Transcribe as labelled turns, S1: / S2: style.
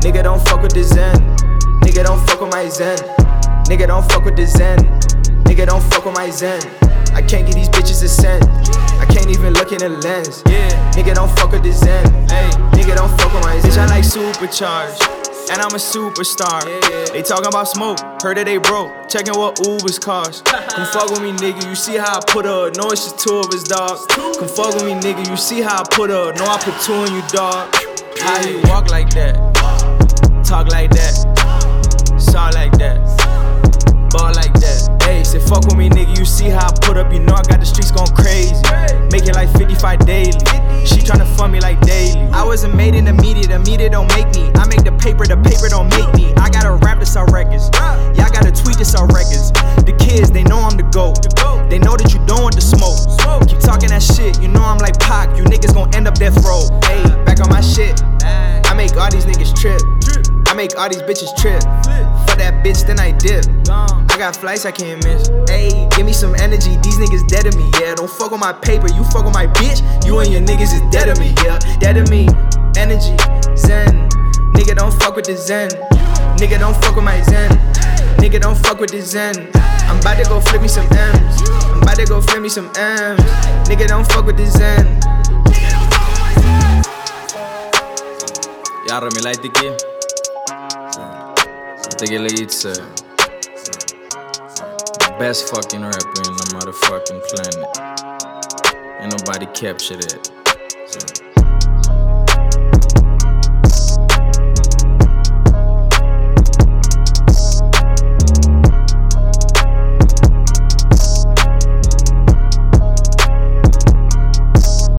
S1: Nigga don't fuck with the Zen. Nigga don't fuck with my Zen. Nigga don't fuck with the Zen. Nigga don't fuck with my Zen. I can't get these bitches a cent. I can't even look in the lens. Nigga don't fuck with the Zen. Nigga don't fuck with my Zen. Bitch, I like supercharged, and I'm a superstar. They talking about smoke, heard that they broke. Checking what Ubers cost. Come fuck with me, nigga, you see how I put up. No, it's just two of us, dog. Come fuck with me, nigga, you see how I put up. No, I put two in you, dog. How you walk like that? Talk like that. Saw like that. Ball like that. Hey, say fuck with me, nigga, you see how I put up. You know I got the streets going crazy. Make it like 55 daily. She tryna fund me like daily. I wasn't made in the media don't make me. I make the paper don't make me. I gotta rap to sell records. Y'all gotta tweet to sell records. The kids, they know I'm the GOAT. They know that you don't want the smoke. Keep talking that shit, you know I'm like Pac. You niggas gon' end up death row. Hey, back on my shit. I make all these niggas trip. I make all these bitches trip. Fuck that bitch, then I dip. I got flights I can't miss. Ayy, give me some energy, these niggas dead to me, yeah. Don't fuck with my paper, you fuck with my bitch. You and your niggas is dead to me, yeah. Dead to me, energy, Zen. Nigga don't fuck with the Zen. Nigga don't fuck with my Zen. Nigga don't fuck with the Zen. I'm about to go flip me some M's. I'm about to go flip me some M's. Nigga don't fuck with the Zen.
S2: Yaar me like tiki. It's the best fucking rapper in the motherfucking planet. Ain't nobody captured it. So.